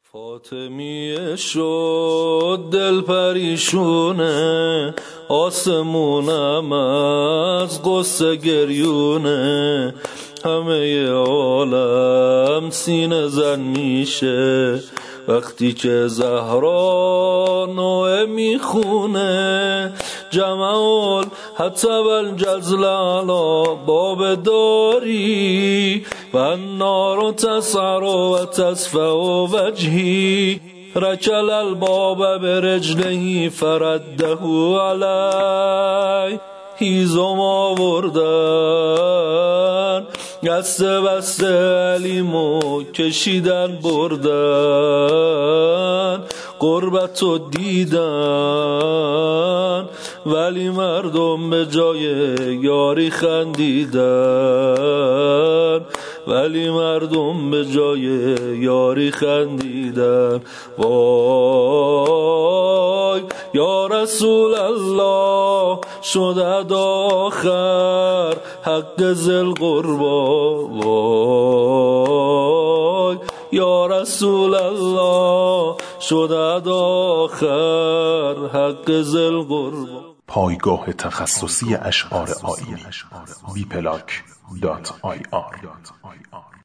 فاطمیه شد دل پریشونه، آسمونم از قصه گریونه، همه عالم سینه زن میشه وقتی که زهرا نوعه میخونه. جمال حتی الجزل علا باب داری و النار تسعر و تسفع وجهی، رکل الباب برجله فرده علی. هیزم آوردن دسته بسته علیمو کشیدن بردن، غربتو دیدن ولی مردم به جای یاری خندیدن، ولی مردم به جای یاری خندیدن. وای یا رسول الله شد آخر حق ذل قربا، وای یا رسول الله شد آخر حق ذل قربا. پایگاه تخصصی اشعار آیینی. bplank.ir